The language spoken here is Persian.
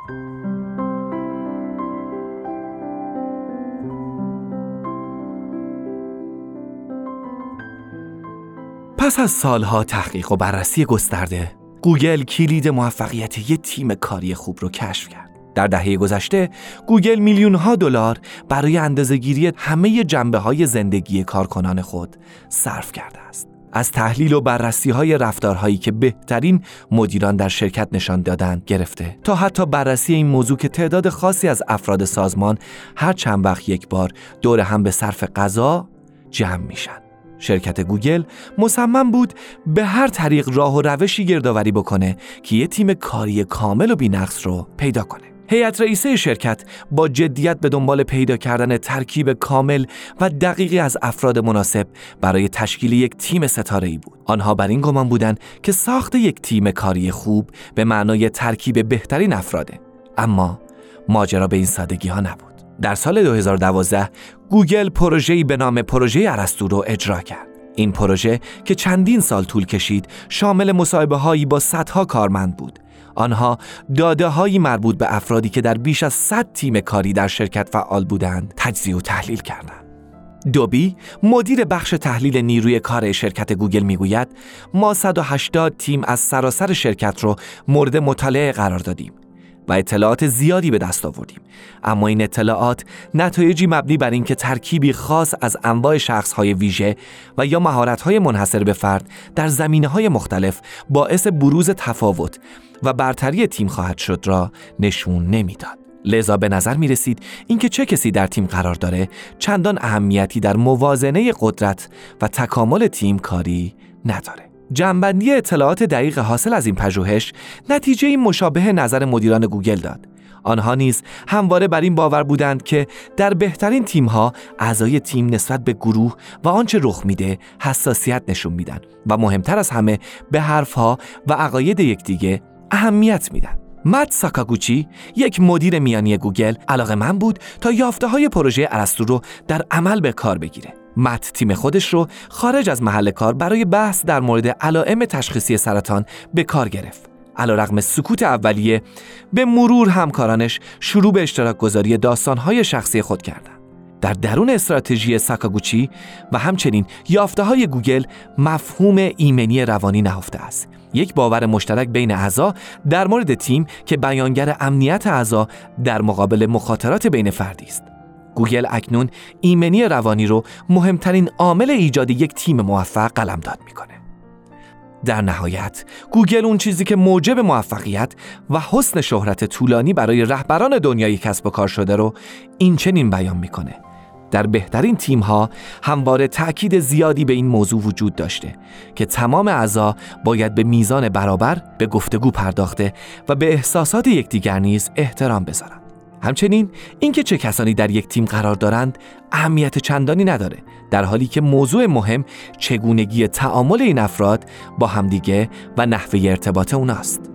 پس از سالها تحقیق و بررسی گسترده، گوگل کلید موفقیت یک تیم کاری خوب رو کشف کرد. در دهه گذشته، گوگل میلیون‌ها دلار برای اندازه‌گیری همه جنبه‌های زندگی کارکنان خود صرف کرده است. از تحلیل و بررسی‌های رفتارهایی که بهترین مدیران در شرکت نشان دادند گرفته تا حتی بررسی این موضوع که تعداد خاصی از افراد سازمان هر چند وقت یک بار دور هم به صرف غذا جمع میشن. شرکت گوگل مصمم بود به هر طریق راه و روشی گردآوری بکنه که یه تیم کاری کامل و بی‌نقص رو پیدا کنه. هیئت رئیسه شرکت با جدیت به دنبال پیدا کردن ترکیب کامل و دقیقی از افراد مناسب برای تشکیل یک تیم ستاره‌ای بود. آنها بر این گمان بودند که ساخت یک تیم کاری خوب به معنای ترکیب بهترین افراده. اما ماجرا به این سادگی ها نبود. در سال 2012 گوگل پروژه‌ای به نام پروژه ارسطو رو اجرا کرد. این پروژه که چندین سال طول کشید شامل مصاحبه‌هایی با صدها کارمند بود. آنها داده‌هایی مربوط به افرادی که در بیش از 100 تیم کاری در شرکت فعال بودند تجزیه و تحلیل کردند. دوبی مدیر بخش تحلیل نیروی کار شرکت گوگل میگوید ما 180 تیم از سراسر شرکت رو مورد مطالعه قرار دادیم و اطلاعات زیادی به دست آوردیم، اما این اطلاعات نتایجی مبنی بر اینکه ترکیبی خاص از انواع شخص‌های ویژه و یا مهارت‌های منحصر به فرد در زمینه‌های مختلف باعث بروز تفاوت و برتری تیم خواهد شد را نشون نمیداد. لذا به نظر می رسید اینکه چه کسی در تیم قرار داره چندان اهمیتی در موازنه قدرت و تکامل تیم کاری نداره. جمع‌بندی اطلاعات دقیق حاصل از این پژوهش نتیجه مشابه نظر مدیران گوگل داد. آنها نیز همواره بر این باور بودند که در بهترین تیم‌ها اعضای تیم نسبت به گروه و آنچه رخ میده حساسیت نشون میدن و مهمتر از همه به حرفها و عقاید یکدیگه اهمیت میدن. مات ساکاگوچی، یک مدیر میانی گوگل، علاقه‌مند بود تا یافته‌های پروژه ارسطو رو در عمل به کار بگیره. مات تیم خودش رو خارج از محل کار برای بحث در مورد علائم تشخیصی سرطان به کار گرفت. علیرغم سکوت اولیه، به مرور همکارانش شروع به اشتراک گذاری داستان‌های شخصی خود کردند. در درون استراتژی ساکاگوچی و همچنین یافته‌های گوگل مفهوم ایمنی روانی نهفته است. یک باور مشترک بین اعضا در مورد تیم که بیانگر امنیت اعضا در مقابل مخاطرات بین فردی است. گوگل اکنون ایمنی روانی رو مهمترین عامل ایجاد یک تیم موفق قلمداد میکنه. در نهایت گوگل اون چیزی که موجب موفقیت و حسن شهرت طولانی برای رهبران دنیای کسب و کار شده رو این چنین بیان میکنه: در بهترین تیم‌ها همواره تأکید زیادی به این موضوع وجود داشته که تمام اعضا باید به میزان برابر به گفتگو پرداخته و به احساسات یکدیگر نیز احترام بذارند. همچنین اینکه چه کسانی در یک تیم قرار دارند اهمیت چندانی نداره، در حالی که موضوع مهم چگونگی تعامل این افراد با همدیگه و نحوه ارتباط اوناست.